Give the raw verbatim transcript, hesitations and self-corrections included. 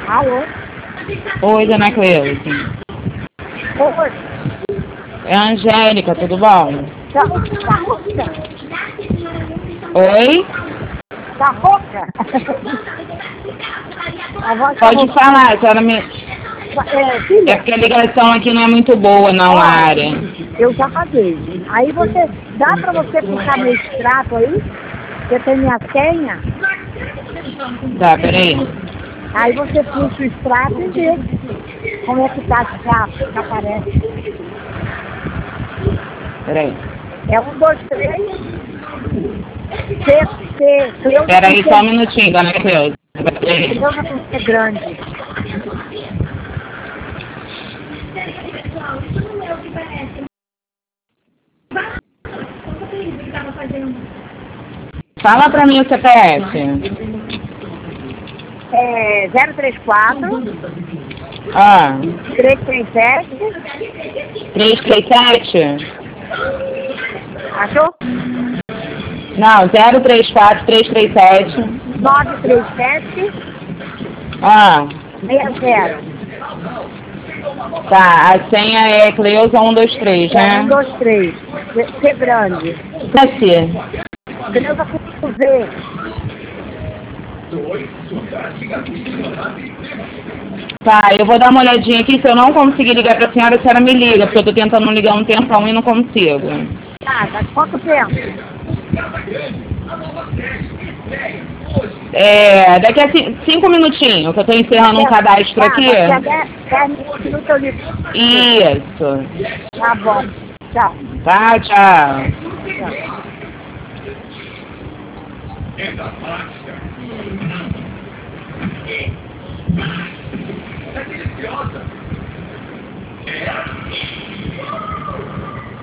Alô? Oi, dona Cleusa. Oi. É a Angélica, tudo bom? Da, da Roca? Oi? Da Roca? A voz tá Pode rouca. falar, a senhora me... É, É filha, porque a ligação aqui não é muito boa, não, a ó, área. eu já paguei. Aí você, dá pra você puxar meu extrato aí? Você tem minha senha? Tá, peraí. Aí você puxa o extrato e vê como é que tá, já, já aparece. Peraí. É um, dois, três. C, C, Cleusa Peraí, com só um C, minutinho, dona Cleusa. Peraí. Cleusa com C grande. Fala pra mim o C P F. É zero três quatro, Ah, três três sete, três três sete? achou? Não, zero três quatro, três três sete. nove três sete, Ah, seis zero. tá. A senha é Cleusa um dois três, É né? um, dois, três. C, C grande. Desce. Cleusa com V. Tá, eu vou dar uma olhadinha aqui. Se eu não conseguir ligar pra senhora, a senhora me liga, porque eu tô tentando ligar um tempão e não consigo. Tá, tá quanto tempo? É, daqui a ci- cinco minutinhos, que eu tô encerrando um cadastro Tá, aqui. daqui a dez, dez minutos eu ligo. Isso. Tá bom. Tchau. Tá, tchau. Tchau. É deliciosa. É.